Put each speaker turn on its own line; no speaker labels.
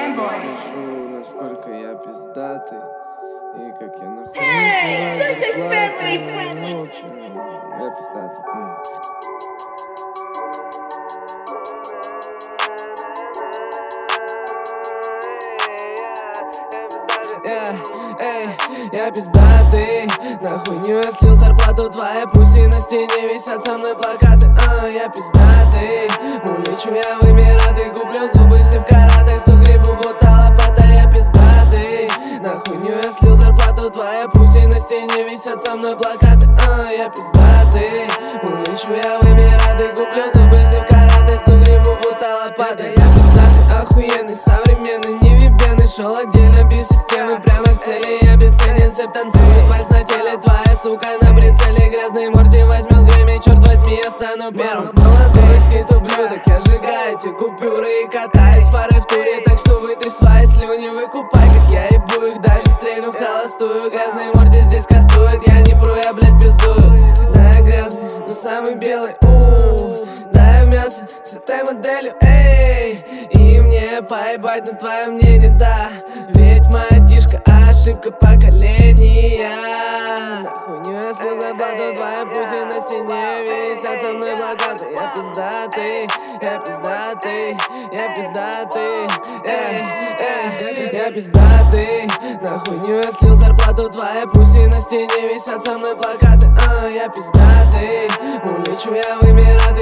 Скажу, насколько я пиздатый и как я нахуй не я пиздатый. Я пиздатый, на хуйню я слил зарплату, твоя пуси на стене висят со мной плакаты. Я пиздатый, улечу я в Эмираты, куплю зубы все в каратах, сугребу будто лопата. Я пиздатый, на хуйню я слил зарплату, твоя пуси на стене висят со мной плакаты. Я пиздатый, улечу я в Эмираты, куплю зубы все в каратах, сугребу будто лопата. Я пиздатый, охуенный, современный, невъебенный, шел отдельно без системы, прямо к цели. Я бесценен, цепь танцует вальс на теле, твоя сука на прицеле, грязный Морти возьмет Грэмми, черт возьми, я стану первым. Молодой скейт ублюдок, я сжигаю эти купюры и катаюсь парой в туре, так что вытри свои слюни, выкупай, как я ебу их, даже стрельну холостую. Грязный Морти здесь кастует, я не пру, я блядь пиздую. Да, я грязный, но самый белый, да, я в мясо с этой моделью, эй. И мне поебать на твое мнение, да, ведь моя тишка ошибка поколения. На хуйню я слил зарплату, твоя пуси на стене висят со мной плакаты. Я пиздатый, я пиздатый, я пиздатый, я пиздатый. На хуйню я слил зарплату, твоя пуси на стене висят со мной плакаты. Я пиздатый, улечу я в Эмираты,